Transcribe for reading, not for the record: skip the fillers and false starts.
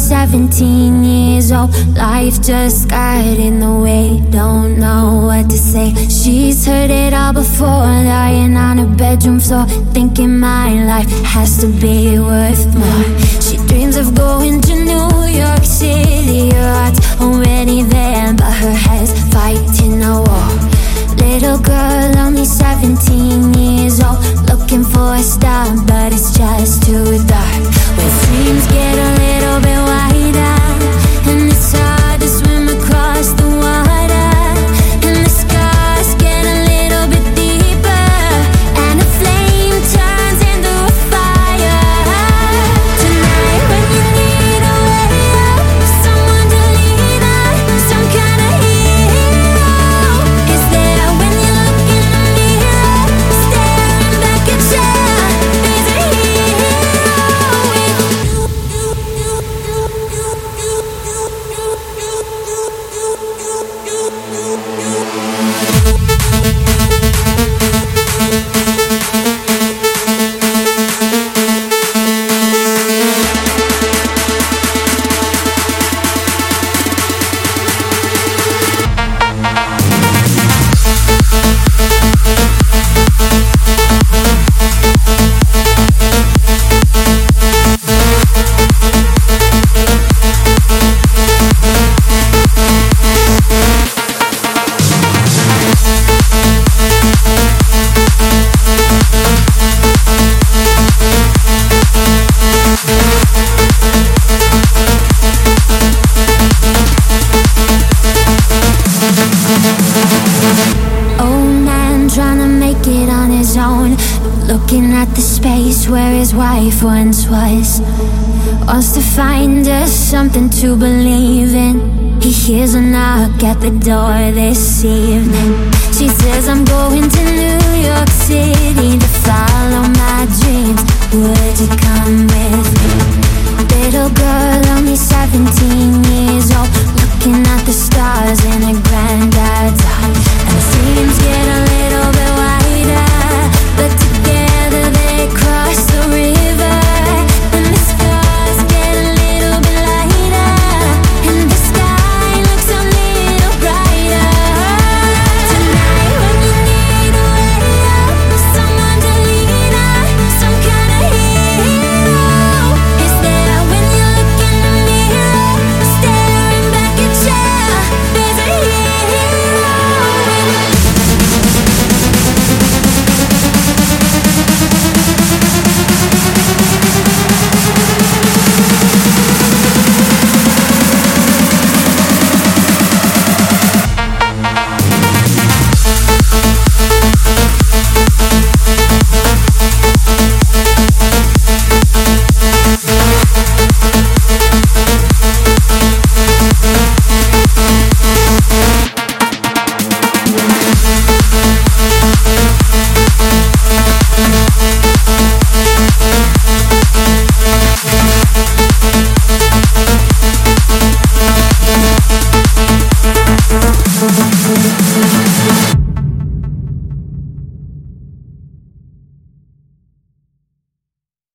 17 years old. Life just got in the way, don't know what to say. She's heard it all before, lying on her bedroom floor, thinking my life has to be worth more. She dreams of going to New York City. Her heart's already there, but her head's fighting a war. Little girl, only 17 years old, looking for a star, but it's just too dark. Where dreams get a little bit wider, and it's hard to swim across the water, and the scars get a little bit deeper, and the flame turns into a fire. Tonight when you need a way out, someone to lean on, some kind of hero is there when you look in the mirror, staring back at you. There's a hero looking at the space where his wife once was. Wants to find us something to believe in. He hears a knock at the door this evening. She says, I'm going to New York City to follow my dreams. Would you come with me? Little girl, only 17 years old, looking at the stars in a grand